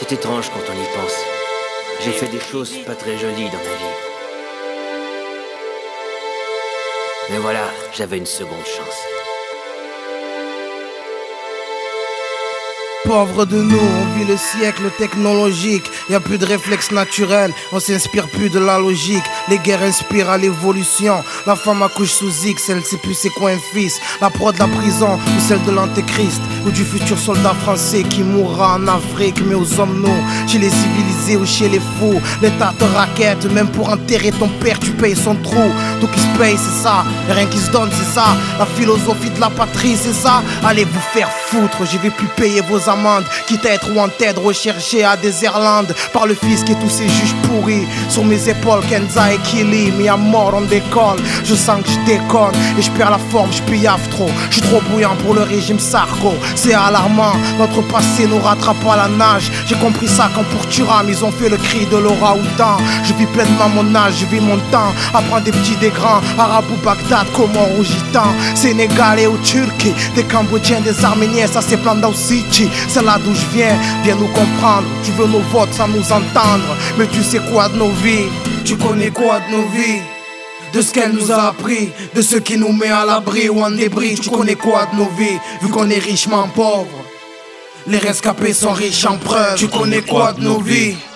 C'est étrange quand on y pense. J'ai fait des choses pas très jolies dans ma vie. Mais voilà, j'avais une seconde chance. Pauvres de nous, on vit le siècle technologique. Y a plus de réflexes naturels, on s'inspire plus de la logique. Les guerres inspirent à l'évolution. La femme accouche sous X, elle sait plus c'est quoi un fils. La proie de la prison ou celle de l'antéchrist, ou du futur soldat français qui mourra en Afrique. Mais aux hommes non, chez les civilisés ou chez les fous, l'État te raquette, même pour enterrer ton père tu payes son trou. Tout qui se paye c'est ça, y'a rien qui se donne c'est ça. La philosophie de la patrie c'est ça. Allez vous faire foutre, je vais plus payer vos amendes, quitte à être wanted, recherché à des Irlandes par le fisc et tous ces juges pourris. Sur mes épaules Kenza et Kili, mis à mort on décolle. Je sens que je déconne et je perds la forme, je piaffe trop. Je suis trop bouillant pour le régime Sarko. C'est alarmant, notre passé nous rattrape à la nage. J'ai compris ça quand pour Turam ils ont fait le cri de l'orang-outan. Je vis pleinement mon âge, je vis mon temps. Apprends des petits des grands, Arabes ou Bagdad, Comores ou Gitans, Sénégalais ou Turquie, des Cambodgiens, des Arméniens, ça c'est Plandau City. C'est là d'où je viens nous comprendre. Tu veux nos votes sans nous entendre, mais tu sais quoi de nos vies? Tu connais quoi de nos vies? De ce qu'elle nous a appris, de ce qui nous met à l'abri ou en débris. Tu connais quoi de nos vies, vu qu'on est richement pauvres? Les rescapés sont riches en preuves. Tu connais quoi de nos vies?